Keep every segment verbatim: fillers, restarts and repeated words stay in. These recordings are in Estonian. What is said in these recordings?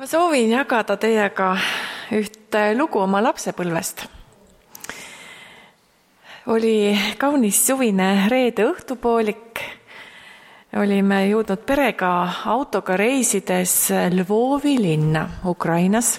Ma soovin jagada teiega üht lugu oma lapsepõlvest. Oli kaunis suvine reede õhtupoolik. Olime jõudnud perega autoga reisides Lvovi linna Ukrainas.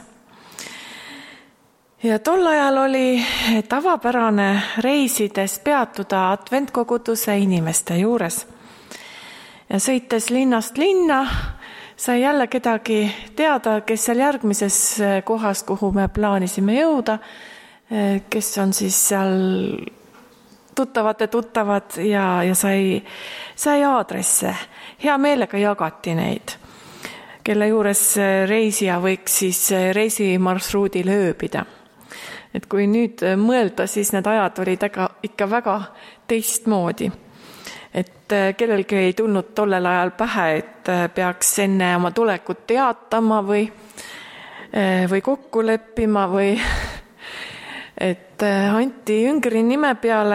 Ja tol ajal oli tavapärane reisides peatuda adventkoguduse inimeste juures. Ja sõites linnast linna, sai jälle kedagi teada, kes seal järgmises kohas, kuhu me plaanisime jõuda, kes on siis seal tuttavate tuttavad ja, ja sai, sai aadresse. Hea meelega jagati neid, kelle juures reisija võiks siis reisimarsruudil ööbida. Et kui nüüd mõelda, siis need ajad olid ikka väga teistmoodi. Et kellelgi ei tulnud tollel ajal pähe, et peaks enne oma tulekut teatama või, või kokku leppima või et anti jüngri nime peale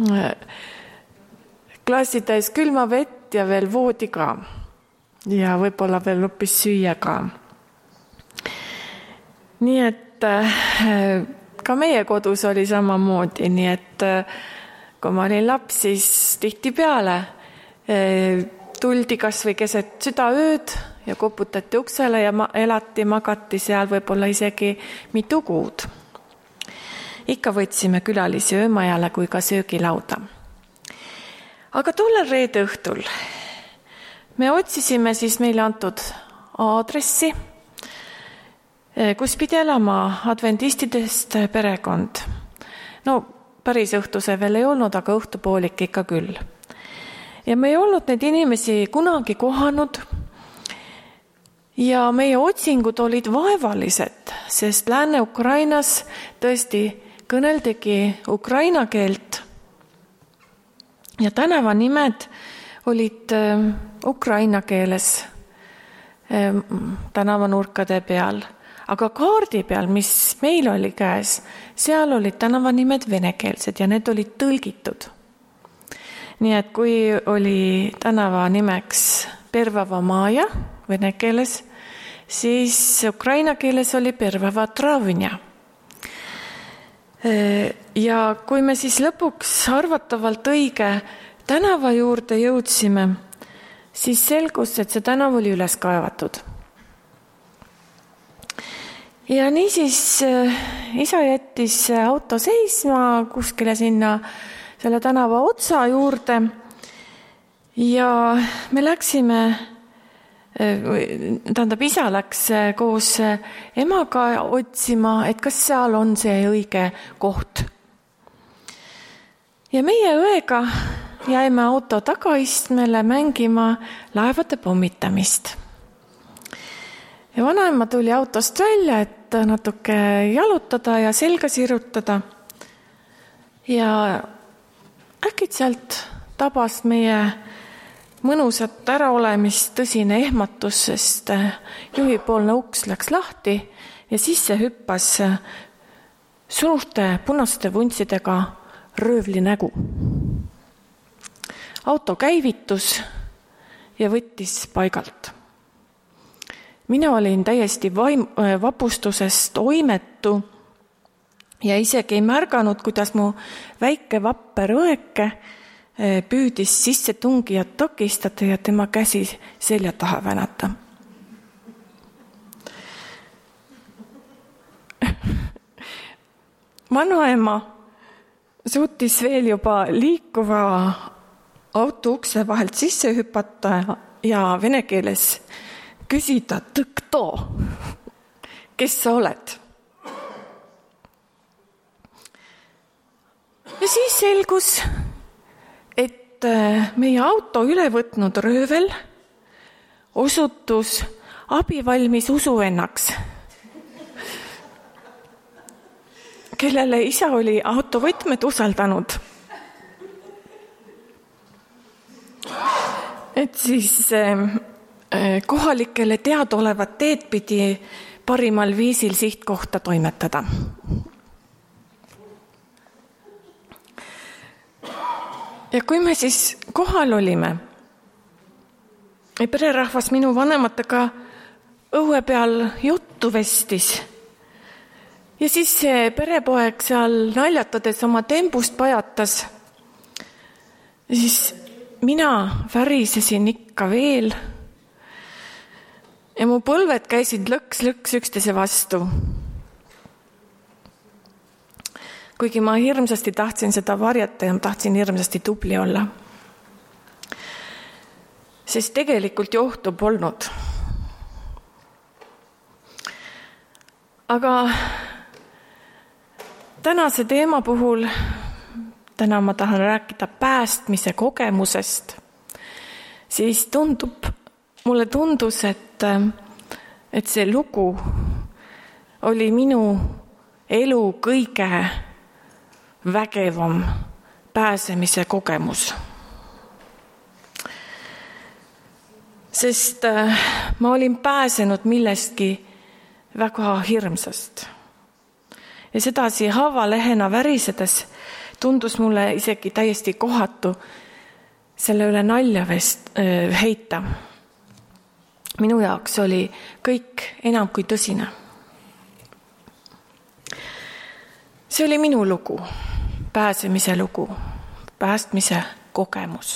klaasitäis külma vett ja veel voodi ka ja võib-olla veel hoopis süüa ka. Nii et ka meie kodus oli samamoodi, nii et kui ma olin laps, siis tihtipeale tuldi kas või keset südaööd ja koputati uksele ja elati, magati seal võib-olla isegi mitu kuud. Ikka võtsime külalisi öömajale kui ka söögilauda. Aga tollel reede õhtul me otsisime siis meile antud aadressi, kus pidi elama adventistidest perekond. No, päris õhtuse veel ei olnud, aga õhtupoolik ikka küll. Ja me ei olnud neid inimesi kunagi kohanud ja meie otsingud olid vaevalised, sest Lääne-Ukrainas tõesti kõneldigi ukraina keelt ja tänavanimed olid ukraina keeles tänavanurkade peal. Aga kaardi peal, mis meil oli käes, seal olid tänavanimed venekeelsed ja need olid tõlgitud. Nii et kui oli tänava nimeks Pervava Maja vene keeles, siis ukraina keeles oli Pervava Travnja. Ja kui me siis lõpuks arvatavalt õige tänava juurde jõudsime, siis selgus, et see tänav oli üles kaevatud. Ja niisiis isa jättis auto seisma kuskile sinna selle tänava otsa juurde ja me läksime, tähendab isa läks koos emaga otsima, et kas seal on see õige koht. Ja meie õega jäime auto tagaistmele mängima laevade pommitamist. Ja vanaema tuli autost välja, et natuke jalutada ja selga sirutada. Ja äkitselt tabas meie mõnusat äraolemist tõsine ehmatus, sest juhipoolne uks läks lahti ja sisse hüppas suurte punaste vuntsidega röövli nägu. Auto käivitus ja võttis paigalt. Mina olin täiesti vaim, vapustusest oimetu ja isegi ei märganud, kuidas mu väike vapper õeke püüdis sisse tungijat takistada ja tema käsi selja taha vänata. Vanaema suutis veel juba liikuva auto ukse vahelt sisse hüpata ja vene keeles küsida tõkto, kes sa oled? Ja siis selgus, et meie auto üle võtnud röövel osutus abivalmis usuvennaks, kellele isa oli autovõtmed usaldanud. Et siis kohalikele teadaolevat teed pidi parimal viisil sihtkohta toimetada. Ja kui me siis kohal olime, pererahvas minu vanematega õue peal juttu vestis. Ja siis see perepoeg seal naljatades oma tembust pajatas. Ja siis mina värisesin ikka veel. Ja mu põlved käisid lõks-lõks üksteise vastu. Kuigi ma hirmsasti tahtsin seda varjata ja tahtsin hirmsasti tubli olla. Sest tegelikult ju ohtu polnud. Aga tänase teema puhul, täna ma tahan rääkida päästmise kogemusest, siis tundub, mulle tundus, et, et see lugu oli minu elu kõige vägevam pääsemise kogemus. Sest ma olin pääsenud millestki väga hirmsast. Ja sedasi haavalehena värisedes tundus mulle isegi täiesti kohatu selle üle nalja vest, äh, heita. Minu jaoks oli kõik enam kui tõsine. See oli minu lugu, pääsemise lugu, päästmise kogemus.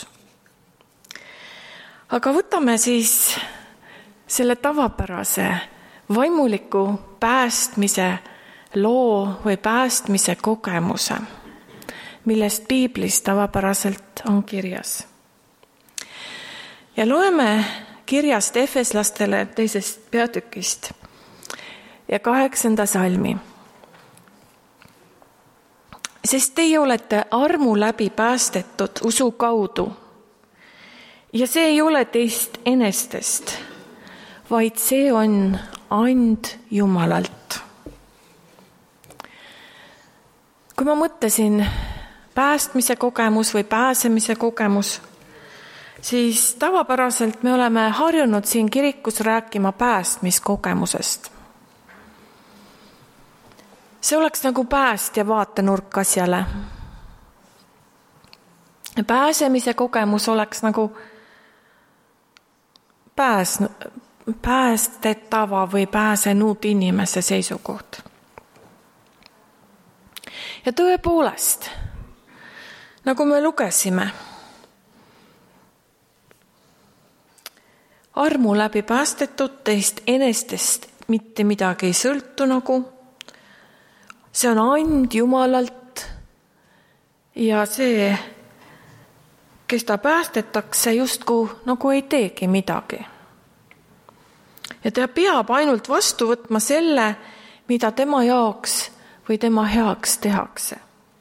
Aga võtame siis selle tavapärase vaimuliku päästmise loo või päästmise kogemuse, millest piiblis tavapäraselt on kirjas. Ja loeme kirjast Efeslastele teisest peatükist ja kaheksanda salmi. Sest teie olete armu läbi päästetud usu kaudu ja see ei ole teist enestest, vaid see on and Jumalalt. Kui ma mõtlesin päästmise kogemus või pääsemise kogemus, siis tavapäraselt me oleme harjunud siin kirikus rääkima päästmiskogemusest. See oleks nagu päästja vaatenurk asjale. Pääsemise kogemus oleks nagu pääs, päästetava või pääsenud inimese seisukoht. Ja tõepoolest, nagu me lugesime, armu läbi päästetud teist enestest mitte midagi ei sõltu nagu, see on and Jumalalt ja see, kes ta päästetakse, justkui nagu ei teegi midagi. Ja ta peab ainult vastu võtma selle, mida tema jaoks või tema heaks tehakse.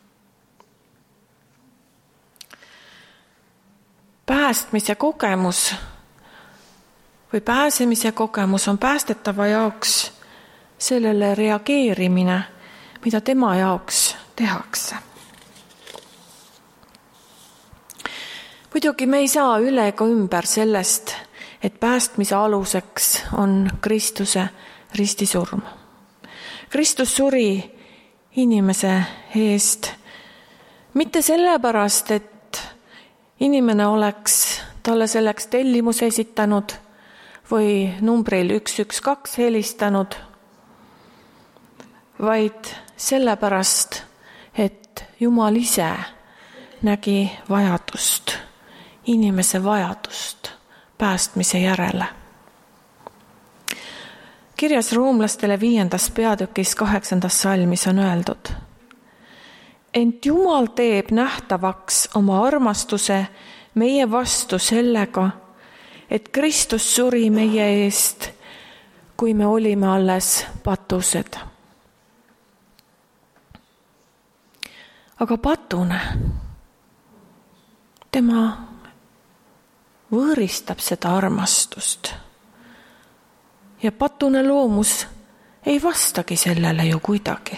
Päästmise kogemus või pääsemise kogemus on päästetava jaoks sellele reageerimine, mida tema jaoks tehakse. Muidugi me ei saa üle ega ümber sellest, et päästmise aluseks on Kristuse ristisurm. Kristus suri inimese eest mitte sellepärast, et inimene oleks talle selleks tellimuse esitanud või numbril üks üks kaks helistanud, vaid sellepärast, et Jumal ise nägi vajadust, inimese vajadust päästmise järele. Kirjas roomlastele viiendas peatükis kaheksandas salmis on öeldud: ent Jumal teeb nähtavaks oma armastuse meie vastu sellega, et Kristus suri meie eest, kui me olime alles patused. Aga patune, tema võõristab seda armastust. Ja patune loomus ei vastagi sellele ju kuidagi.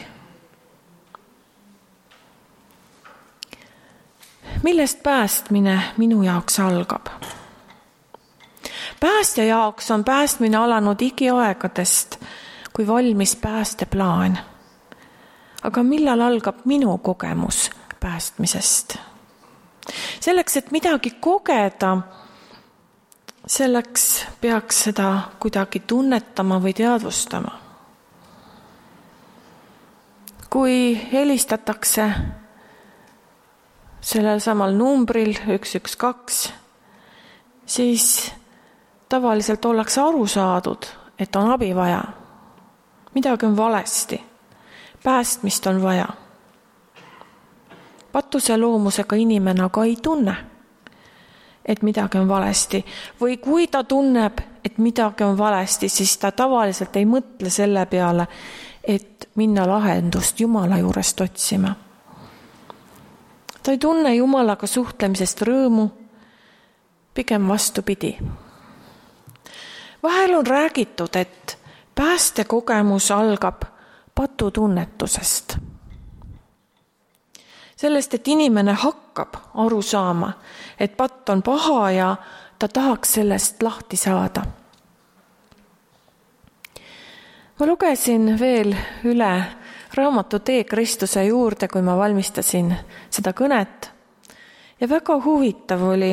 Millest päästmine minu jaoks algab? Päästja jaoks on päästmine alanud igiaegadest, kui valmis päästeplaan. Aga millal algab minu kogemus päästmisest? Selleks, et midagi kogeda, selleks peaks seda kuidagi tunnetama või teadvustama. Kui helistatakse sellel samal numbril üks üks kaks, siis tavaliselt ollakse aru saadud, et on abi vaja. Midagi on valesti. Päästmist on vaja. Patuse loomusega inimene aga ei tunne, et midagi on valesti. Või kui ta tunneb, et midagi on valesti, siis ta tavaliselt ei mõtle selle peale, et minna lahendust Jumala juurest otsima. Ta ei tunne Jumalaga suhtlemisest rõõmu, pigem vastupidi. Vahel on räägitud, et päästekogemus algab patutunnetusest. Sellest, et inimene hakkab aru saama, et patt on paha ja ta tahaks sellest lahti saada. Ma lugesin veel üle raamatu Tee Kristuse juurde, kui ma valmistasin seda kõnet. Ja väga huvitav oli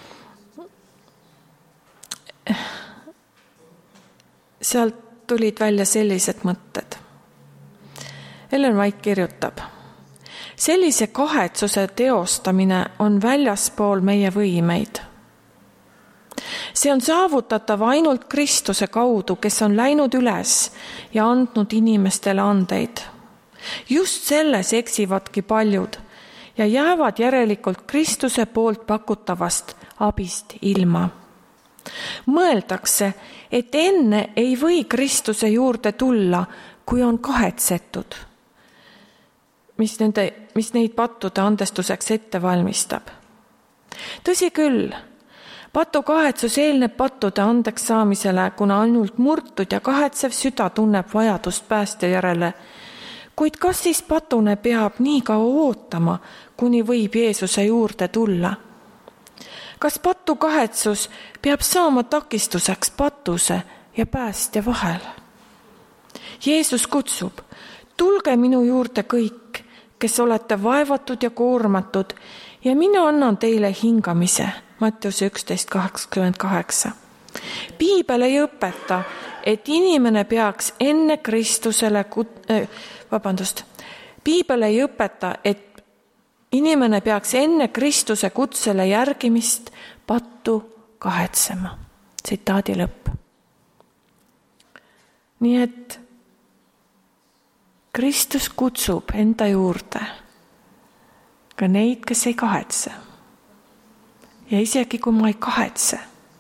sealt tulid välja sellised mõtted. Ellen White kirjutab: sellise kahetsuse teostamine on väljaspool meie võimeid. See on saavutatav ainult Kristuse kaudu, kes on läinud üles ja andnud inimestele andeid. Just selles eksivadki paljud ja jäävad järelikult Kristuse poolt pakutavast abist ilma. Mõeldakse, et enne ei või Kristuse juurde tulla, kui on kahetsetud, mis, nende, mis neid pattude andestuseks ette valmistab. Tõsi küll, patu kahetsus eelneb pattude andeks saamisele, kuna ainult murtud ja kahetsev süda tunneb vajadust päästja järele. Kuid kas siis patune peab nii kaua ootama, kuni võib Jeesuse juurde tulla? Kas patu kahetsus peab saama takistuseks patuse ja päästja vahel? Jeesus kutsub: tulge minu juurde kõik, kes olete vaevatud ja koormatud, ja mina annan teile hingamise. Matteuse üksteist kaheksakümmend kaheksa. Piibel ei õpeta, et inimene peaks enne Kristusele kut- äh, vabandust. Piibel ei õpeta, et inimene peaks enne Kristuse kutsele järgimist pattu kahetsema. Tsitaadi lõpp. Nii et Kristus kutsub enda juurde ka neid, kes ei kahetse. Ja isegi kui ma ei kahetse,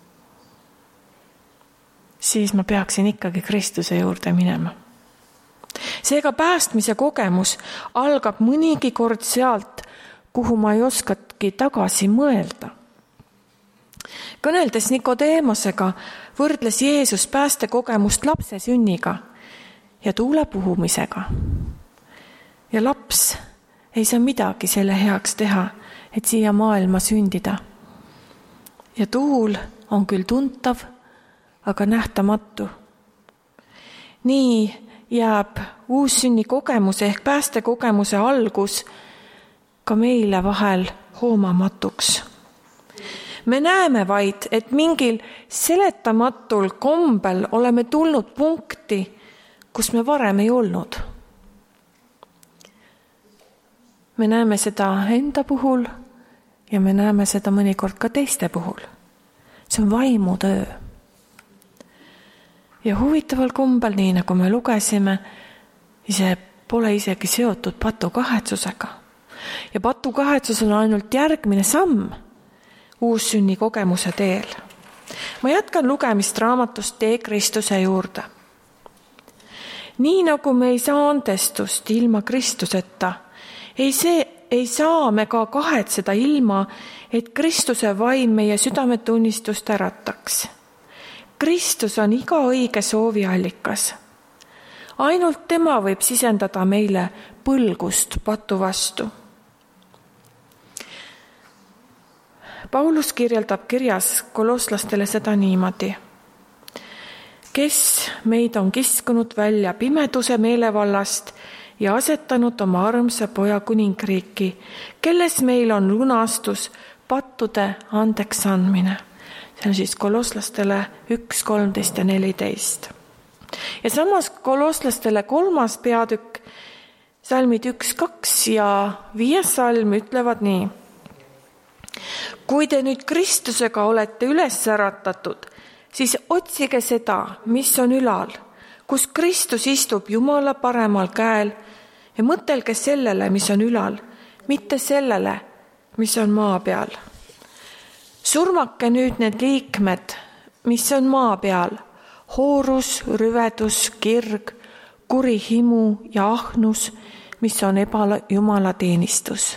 siis ma peaksin ikkagi Kristuse juurde minema. Seega päästmise kogemus algab mõnigi kord sealt, kuhu ma ei oskagi tagasi mõelda. Kõneldes Nikodeemosega võrdles Jeesus päästekogemust lapse sünniga ja tuule puhumisega. Ja laps ei saa midagi selle heaks teha, et siia maailma sündida. Ja tuul on küll tuntav, aga nähtamatu. Nii jääb uussünni kogemus ehk päästekogemuse algus ka meile vahel hoomamatuks. Me näeme vaid, et mingil seletamatul kombel oleme tulnud punkti, kus me varem ei olnud. Me näeme seda enda puhul ja me näeme seda mõnikord ka teiste puhul. See on vaimutöö. Ja huvitaval kombel, nii nagu me lugesime, ise pole isegi seotud patu kahetsusega. Ja patu kahetsus on ainult järgmine samm uussünni kogemuse teel. Ma jätkan lugemist raamatust Tee Kristuse juurde. Nii nagu me ei saa andestust ilma Kristuseta, ei, see, ei saa me ka kahetseda ilma, et Kristuse vaim meie südametunnistust ärataks. Kristus on iga õige soovi allikas. Ainult tema võib sisendada meile põlgust patu vastu. Paulus kirjeldab kirjas kolosslastele seda niimoodi. Kes meid on kiskunud välja pimeduse meelevallast ja asetanud oma armsa poja kuningriiki, kelles meil on lunastus pattude andeks andmine. See on siis kolosslastele üks, kolmteist ja neliteist. Ja samas kolosslastele kolmas peatükk, salmid üks, kaks ja viies salm ütlevad nii. Kui te nüüd Kristusega olete üles äratatud, siis otsige seda, mis on ülal, kus Kristus istub Jumala paremal käel ja mõtelge sellele, mis on ülal, mitte sellele, mis on maa peal. Surmake nüüd need liikmed, mis on maa peal, hoorus, rüvedus, kirg, kuri himu ja ahnus, mis on ebajumalateenistus.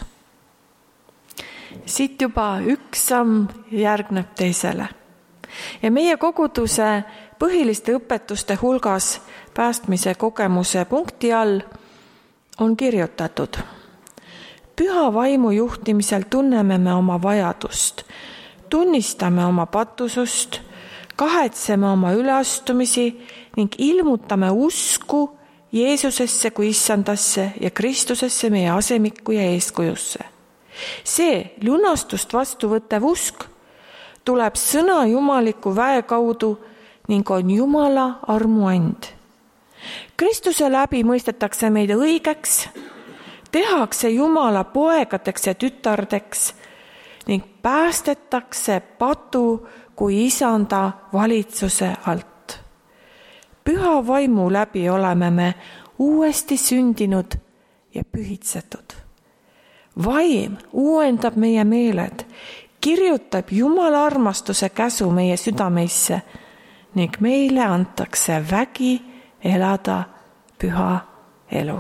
Siit juba üks samm järgneb teisele. Ja meie koguduse põhiliste õpetuste hulgas päästmise kogemuse punkti all on kirjutatud. Püha vaimu juhtimisel tunneme me oma vajadust, tunnistame oma patusust, kahetseme oma üleastumisi ning ilmutame usku Jeesusesse kui issandasse ja Kristusesse meie asemikku ja eeskujusse. See lunastust vastu võttev usk tuleb sõna jumaliku väe kaudu ning on Jumala armuand. Kristuse läbi mõistetakse meid õigeks, tehakse Jumala poegadeks ja tütardeks ning päästetakse patu kui isanda valitsuse alt. Püha vaimu läbi oleme me uuesti sündinud ja pühitsetud. Vaim uuendab meie meeled, kirjutab Jumala armastuse käsu meie südameisse ning meile antakse vägi elada püha elu.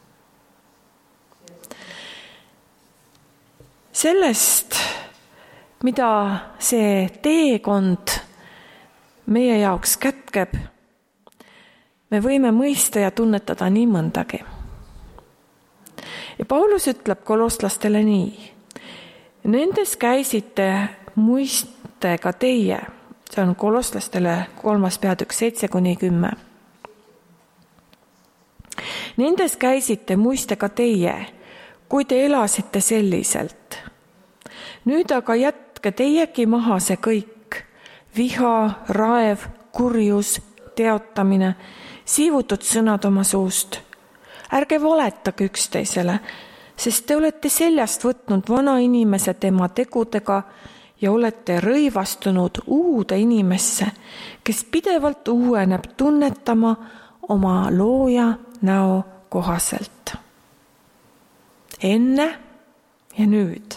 Sellest, mida see teekond meie jaoks kätkeb, me võime mõista ja tunnetada nii mõndagi. Ja Paulus ütleb kolosslastele nii. Nendes käisite muiste ka teie. See on kolosslastele kolmas peatükk seitse kuni kümme. Nendes käisite muiste ka teie, kui te elasite selliselt. Nüüd aga jätke teiegi maha see kõik. Viha, raev, kurjus, teotamine, siivutud sõnad oma suust. Ärge valetage üksteisele, sest te olete seljast võtnud vana inimese tema tegudega ja olete rõivastunud uude inimesse, kes pidevalt uueneb tunnetama oma looja näo kohaselt. Enne ja nüüd.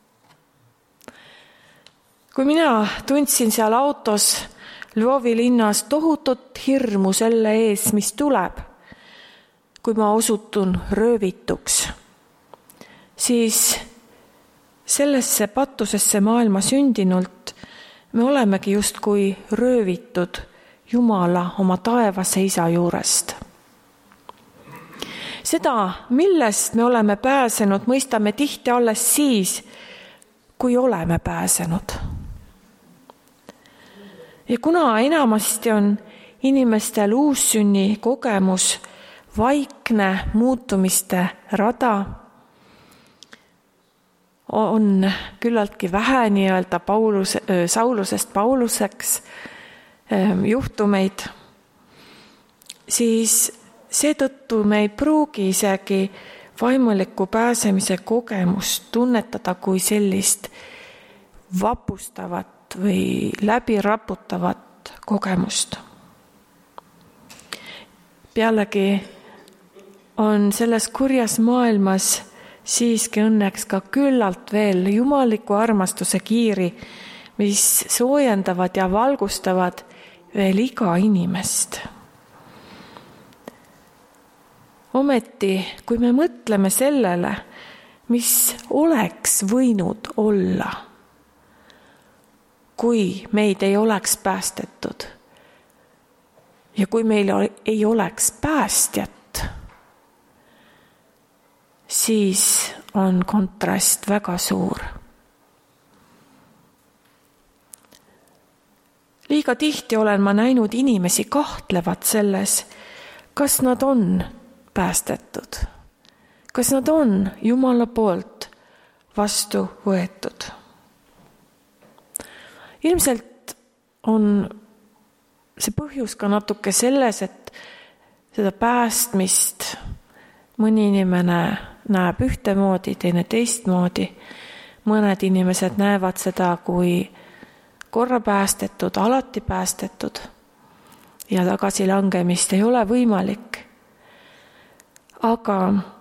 Kui mina tundsin seal autos Lvovi linnas tohutut hirmu selle ees, mis tuleb, kui ma osutun röövituks, siis sellesse patusesse maailma sündinult me olemegi justkui röövitud Jumala oma taevase isa juurest. Seda, millest me oleme pääsenud, mõistame tihti alles siis, kui oleme pääsenud. Ja kuna enamasti on inimestel uussünni kogemus vaikne muutumiste rada, on küllaltki vähe nii-öelda Paulus, Saulusest Pauluseks juhtumeid, siis seetõttu me ei pruugi isegi vaimuliku pääsemise kogemust tunnetada kui sellist vapustavat või läbiraputavat kogemust. Pealegi on selles kurjas maailmas siiski õnneks ka küllalt veel jumaliku armastuse kiiri, mis soojendavad ja valgustavad veel iga inimest. Ometi, kui me mõtleme sellele, mis oleks võinud olla, kui meid ei oleks päästetud ja kui meil ei oleks päästjat, siis on kontrast väga suur. Liiga tihti olen ma näinud inimesi kahtlevad selles, kas nad on päästetud, kas nad on Jumala poolt vastu võetud. Ilmselt on see põhjus ka natuke selles, et seda päästmist mõni inimene näeb ühtemoodi, teine teistmoodi. Mõned inimesed näevad seda kui korra päästetud, alati päästetud ja tagasilangemist ei ole võimalik. Aga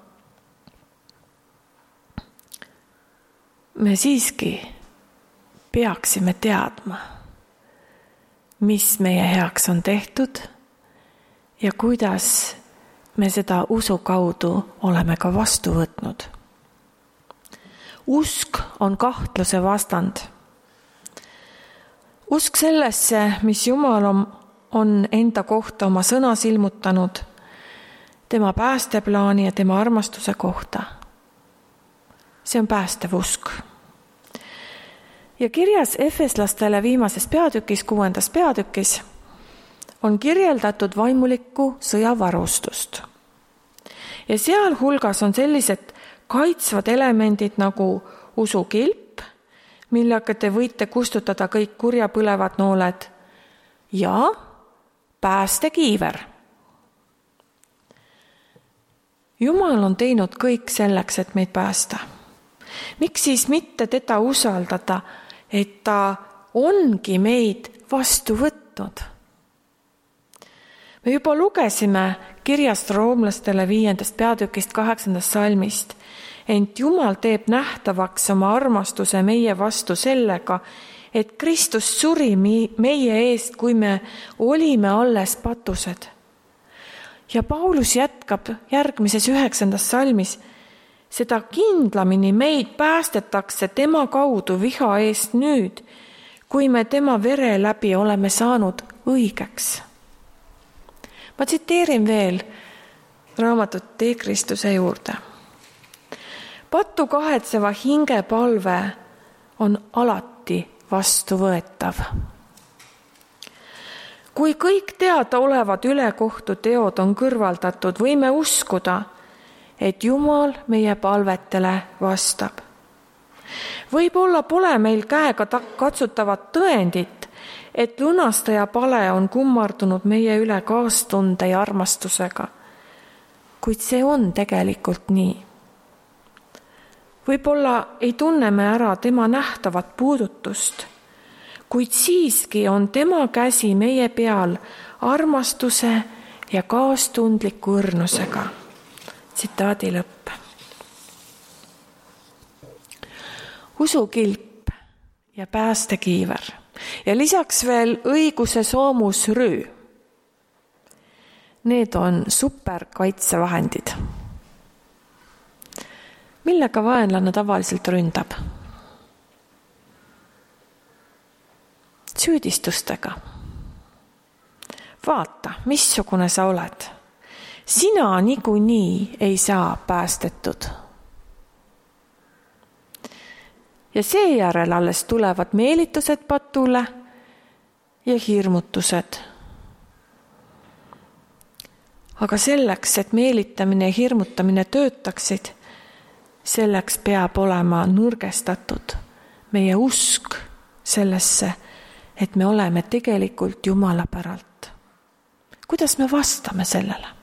me siiski peaksime teadma, mis meie heaks on tehtud ja kuidas me seda usu kaudu oleme ka vastu võtnud. Usk on kahtluse vastand. Usk sellesse, mis Jumal on, on enda kohta oma sõnas ilmutanud, tema päästeplaani ja tema armastuse kohta. See on päästev usk. Ja kirjas Efeslastele viimases peatükis, kuuendas peatükis, on kirjeldatud vaimulikku sõjavarustust. Ja seal hulgas on sellised kaitsvad elemendid nagu usukilp, millega te võite kustutada kõik kurja põlevad nooled, ja päästekiiver. Jumal on teinud kõik selleks, et meid päästa. Miks siis mitte teda usaldada, et ta ongi meid vastu võtnud? Me juba lugesime kirjast roomlastele viiendast peatükist kaheksandast salmist, ent Jumal teeb nähtavaks oma armastuse meie vastu sellega, et Kristus suri meie eest, kui me olime alles patused. Ja Paulus jätkab järgmises üheksandas salmis, seda kindlamini meid päästetakse tema kaudu viha eest nüüd, kui me tema vere läbi oleme saanud õigeks. Ma tsiteerin veel raamatut Tee Kristuse juurde. Patu kahetseva hinge palve on alati vastuvõetav. Kui kõik teada olevad ülekohtu teod on kõrvaldatud, võime uskuda, et Jumal meie palvetele vastab. Võib-olla pole meil käega katsutavat tõendit, et lunastaja pale on kummardunud meie üle kaastunde ja armastusega, kuid see on tegelikult nii. Võib-olla ei tunne me ära tema nähtavat puudutust, kuid siiski on tema käsi meie peal armastuse ja kaastundliku õrnusega. Tsitaadi lõpp. Usukilp ja päästekiiver ja lisaks veel õiguse soomusrüü. Need on superkaitsevahendid. Millega vaenlane tavaliselt ründab? Süüdistustega. Vaata, missugune sa oled. Sina niikuinii ei saa päästetud. Ja seejärel alles tulevad meelitused patule ja hirmutused. Aga selleks, et meelitamine ja hirmutamine töötaksid, selleks peab olema nõrgestatud meie usk sellesse, et me oleme tegelikult Jumala päralt. Kuidas me vastame sellele?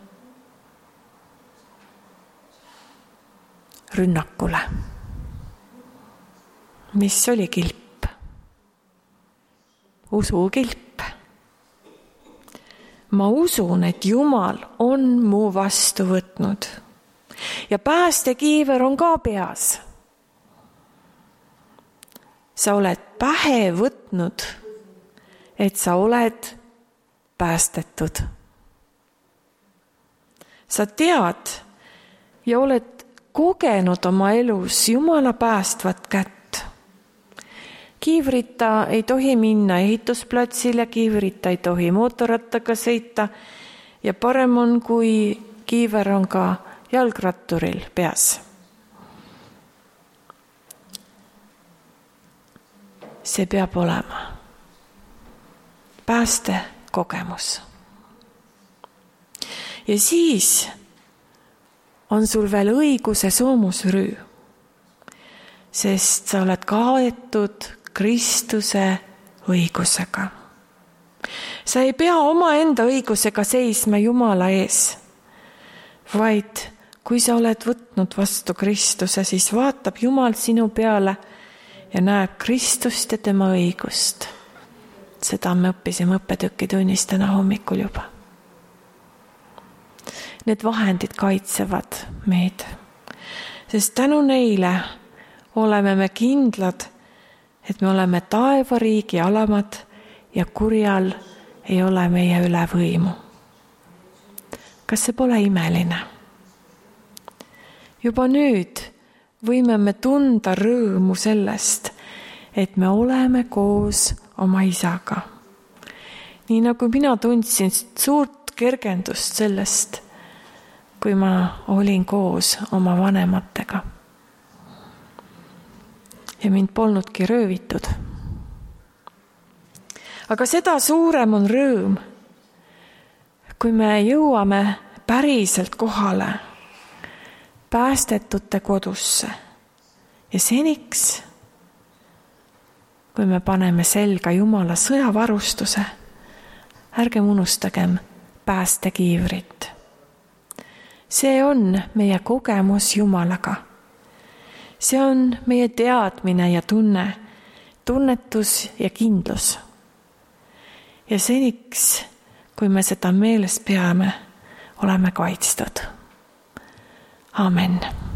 Rünnakule. Mis oli kilp? Usukilp. Ma usun, et Jumal on mu vastu võtnud ja päästekiiver on ka peas. Sa oled pähe võtnud, et sa oled päästetud. Sa tead ja oled kogenud oma elus Jumala päästvat kätt. Kiivrita ei tohi minna ehitusplatsile, kiivrita ei tohi mootorrattaga sõita ja parem on, kui kiiver on ka jalgratturil peas. See peab olema päästekogemus. Ja siis on sul veel õiguse soomusrüü, sest sa oled kaetud Kristuse õigusega. Sa ei pea omaenda õigusega seisma Jumala ees, vaid kui sa oled võtnud vastu Kristuse, siis vaatab Jumal sinu peale ja näeb Kristust ja tema õigust. Seda me õppisime õppetükitunnis täna hommikul juba. Need vahendid kaitsevad meid, sest tänu neile oleme me kindlad, et me oleme taevariigi alamad ja kurjal ei ole meie üle võimu. Kas see pole imeline? Juba nüüd võime me tunda rõõmu sellest, et me oleme koos oma isaga. Nii nagu mina tundsin suurt kergendust sellest, kui ma olin koos oma vanematega. Ja mind polnudki röövitud. Aga seda suurem on rõõm, kui me jõuame päriselt kohale päästetute kodusse ja seniks, kui me paneme selga Jumala sõjavarustuse, ärgem unustagem päästekiivrit. See on meie kogemus Jumalaga. See on meie teadmine ja tunne, tunnetus ja kindlus. Ja seniks, kui me seda meeles peame, oleme kaitstud. Amen.